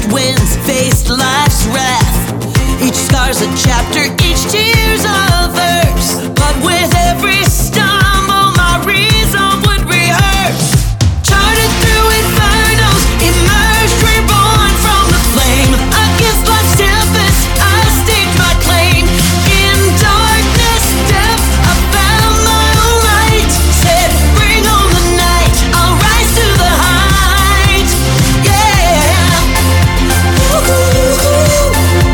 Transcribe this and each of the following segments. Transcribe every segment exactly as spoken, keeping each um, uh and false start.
faced winds, faced life's wrath. Each scar's a chapter, each tear's a verse. But with every stumble, my reason would rehearse. Charted through infernos, emerged, reborn from the flame. Against life's tempest, I staked my claim. In darkness, depth, I found my own light. Said, bring on the night, I'll rise to the height. Yeah. Ooh.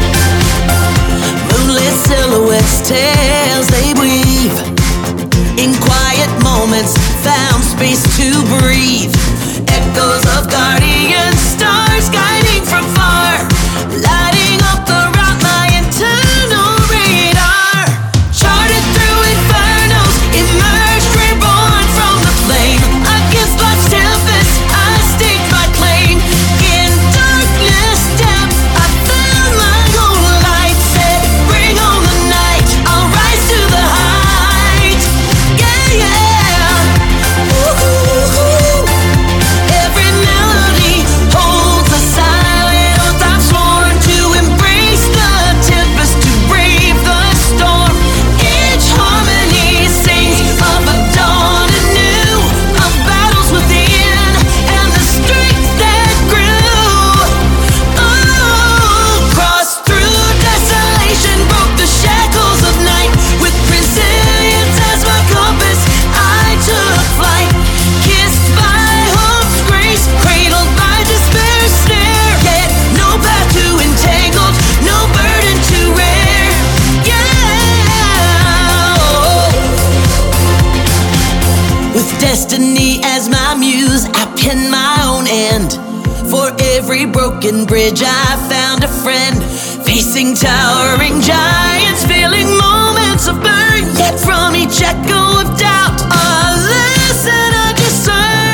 Moonlit silhouettes, tales they weave. In quiet moments, found space to breathe. Echoes of guardian stars guiding from far, lighting up the route, my internal radar. Charted through infernos, emerged, reborn from the flame. Against life's tempest, I staked my claim. In darkness, depth, I found my own light. Said, bring on the night, I'll rise to the height. Yeah, yeah. Ooh. Every melody holds a silent oath. I've sworn to embrace the tempest, to brave the storm. Each harmony sings of a dawn anew, of battles within and the strength that grew. Oh, crossed through desolation, broke the shackles of night. With resilience as my compass, I took flight. Kissed by hope's grace, cradled by despair's snare. Yet no path too entangled, no burden too rare. Yeah. With destiny as my muse, I pen my own end. For every broken bridge, I found a friend. Facing towering giants, feeling moments of burn. Yet from each echo of doubt, a lesson I discern.